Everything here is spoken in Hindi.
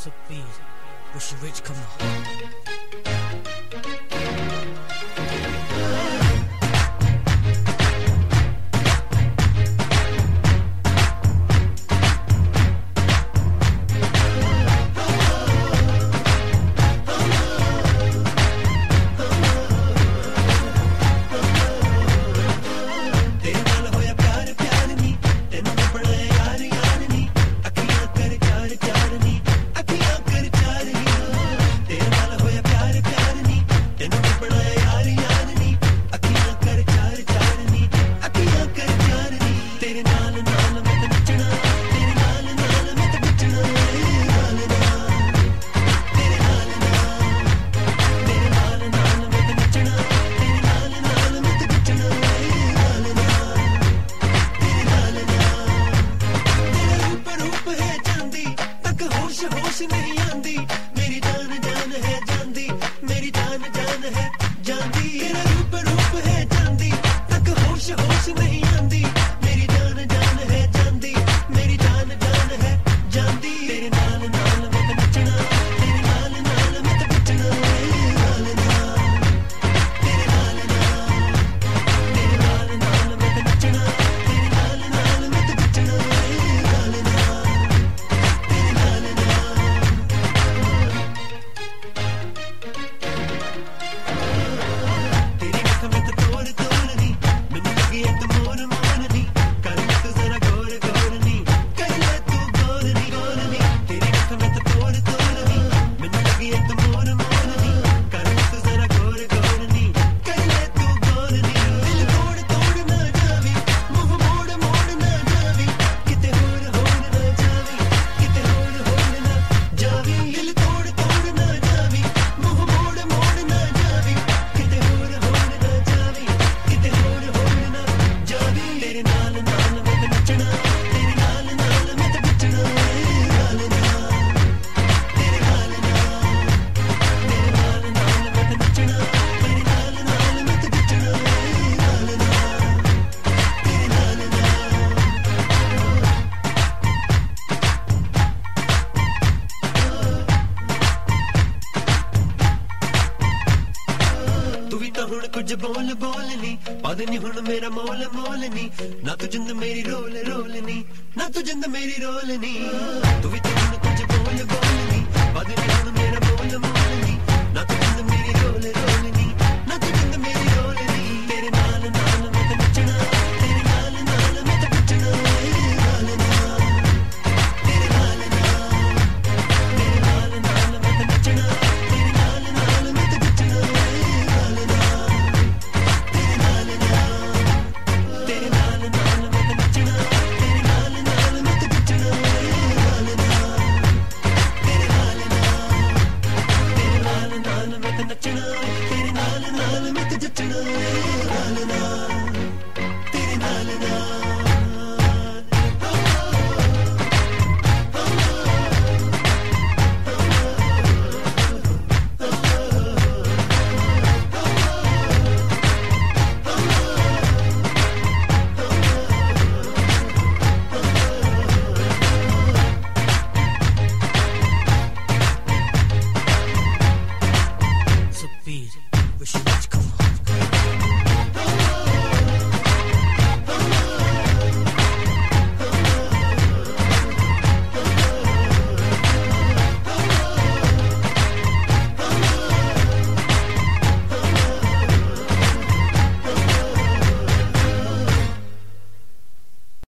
So please, push your rich, come on. होश नहीं आंदी मेरी जान जान है जांदी मेरी जान जान है जांदी तेरा रूप रूप है जांदी तक होश होश नहीं आंदी मेरी जान जान है जांदी मेरी जान जान है जांदी तेरे नाल नाल मैं नचना तेरे नाल नाल मैं नचना नाल नाल तेरे नाल नाल तेरे नाल नाल मैं नचना तेरे नाल नाल मैं नचना नाल नाल तेरे नाल नाल तेरी आंखों में तो तोड़ तोड़नी मैंने लगी है तो मोर मोरनी कर ले तू जरा गौर गौरनी कर ले तू गौरनी गौरनी तेरी आंखों में तो तोड़ तोड़नी मैंने लगी है तो मोर मोरनी कर ले तू जरा गौर गौरनी कर ले तू गौरनी दिल तोड़ तोड़ ना जावी मुंह मोड़ मोड़ ना जावी किते होर ना जावी किते होर ना जावी दिल तोड़ तोड़ ना जावी मुंह मोड़ मोड़ ना जावी किते होर ना जावी किते होर ना जावी तेरे नाल नाल मैं नचना तेरे नाल नाल मैं नचना नाल नाल तेरे नाल नाल तेरे नाल नाल मैं नचना तेरे नाल नाल मैं नचना नाल नाल तेरे नाल नाल तू भी तो हुण कुछ बोल बोलनी पद नहीं हुण मेरा मोल मोलनी ना तू जिंद मेरी रोल रोलनी ना तू जिंद मेरी रोलनी तू भी तो हुण